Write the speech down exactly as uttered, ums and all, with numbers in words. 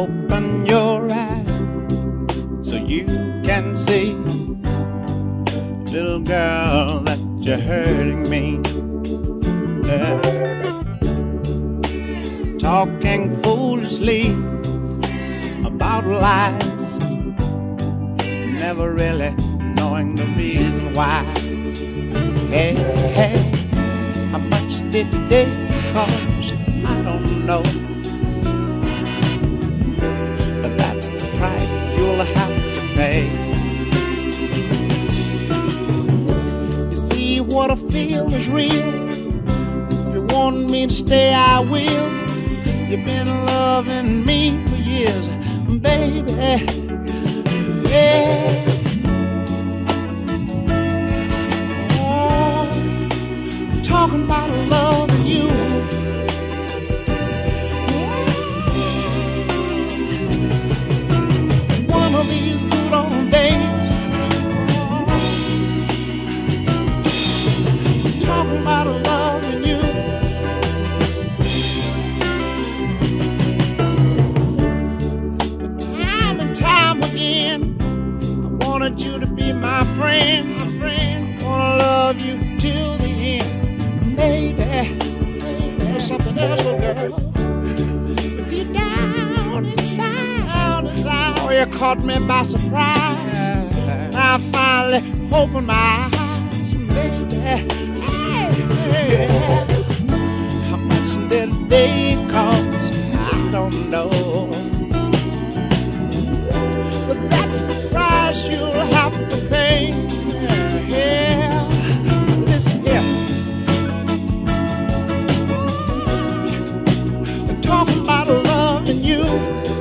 Open your eyes so you can see, little girl, that you're hurting me. Yeah. Talking foolishly about lives, never really knowing the reason why. Hey, hey, how much did the day cost? I don't know, but that's the price you'll have to pay. You see, what I feel is real. If you want me to stay, I will. You've been loving me for years, baby. Yeah. Oh, talking about loving you. One of these good old days, oh, talking about loving you. Time again, I wanted you to be my friend, my friend. I wanna love you till the end, baby. There's something else, little girl. But deep down inside, inside, oh, you caught me by surprise. I finally opened my eyes, baby. Hey, hey. How much did the day cost? I don't know. But that's the price you'll have to pay. Yeah, yeah. Listen here. Talking about loving you.